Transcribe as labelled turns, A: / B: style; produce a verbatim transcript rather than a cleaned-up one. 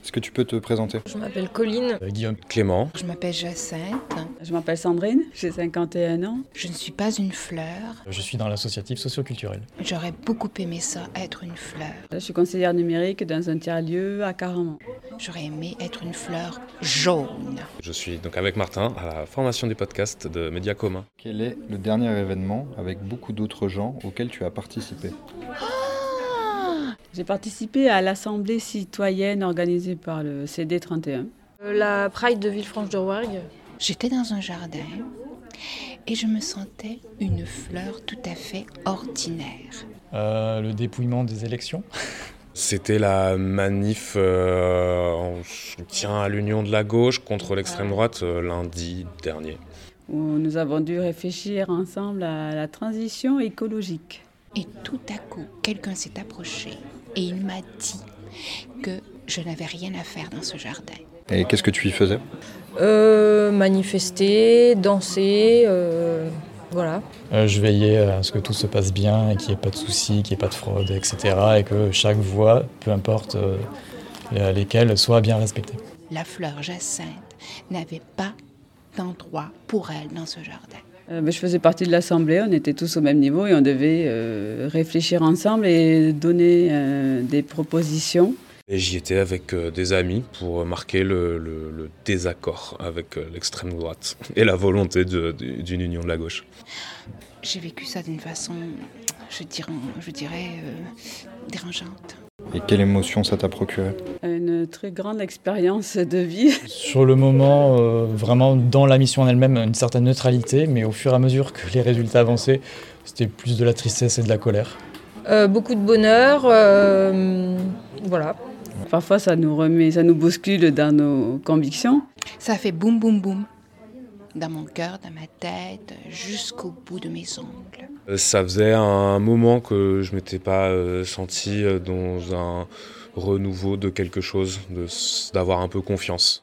A: Est-ce que tu peux te présenter?
B: Je m'appelle Colline.
C: Euh, Guillaume. Clément.
D: Je m'appelle Jacinthe.
E: Je m'appelle Sandrine, j'ai cinquante et un ans.
D: Je ne suis pas une fleur.
C: Je suis dans l'associatif socio-culturel.
D: J'aurais beaucoup aimé ça, être une fleur.
E: Je suis conseillère numérique dans un tiers-lieu à Caraman.
D: J'aurais aimé être une fleur jaune.
F: Je suis donc avec Martin à la formation des podcasts de Médias Communs.
A: Quel est le dernier événement avec beaucoup d'autres gens auquel tu as participé?
E: J'ai participé à l'assemblée citoyenne organisée par le C D trente et un.
B: La Pride de Villefranche-de-Rouergue.
D: J'étais dans un jardin et je me sentais une fleur tout à fait ordinaire.
C: Euh, le dépouillement des élections.
F: C'était la manif euh, en soutien à l'union de la gauche contre l'extrême droite euh, lundi dernier.
E: Où nous avons dû réfléchir ensemble à la transition écologique.
D: Et tout à coup, quelqu'un s'est approché et il m'a dit que je n'avais rien à faire dans ce jardin.
A: Et qu'est-ce que tu y faisais?
B: Euh, manifester, danser, euh, voilà.
C: Euh, je veillais à ce que tout se passe bien et qu'il n'y ait pas de soucis, qu'il n'y ait pas de fraude, et cetera. Et que chaque voix, peu importe euh, lesquelles, soit bien respectée.
D: La fleur Jacinthe n'avait pas d'endroit pour elle dans ce jardin.
E: Euh, ben, je faisais partie de l'assemblée, on était tous au même niveau et on devait euh, réfléchir ensemble et donner euh, des propositions.
F: Et j'y étais avec euh, des amis pour marquer le, le, le désaccord avec euh, l'extrême droite et la volonté de, de, d'une union de la gauche.
D: J'ai vécu ça d'une façon, je dirais, je dirais euh, dérangeante.
A: Et quelle émotion ça t'a procuré?
E: Une très grande expérience de vie.
C: Sur le moment, euh, vraiment dans la mission en elle-même, une certaine neutralité, mais au fur et à mesure que les résultats avançaient, c'était plus de la tristesse et de la colère.
B: Euh, beaucoup de bonheur, euh, voilà.
E: Parfois ça nous remet, ça nous bouscule dans nos convictions.
D: Ça a fait boum boum boum dans mon cœur, dans ma tête, jusqu'au bout de mes ongles.
F: Ça faisait un moment que je ne m'étais pas euh, senti dans un renouveau de quelque chose, de, d'avoir un peu confiance.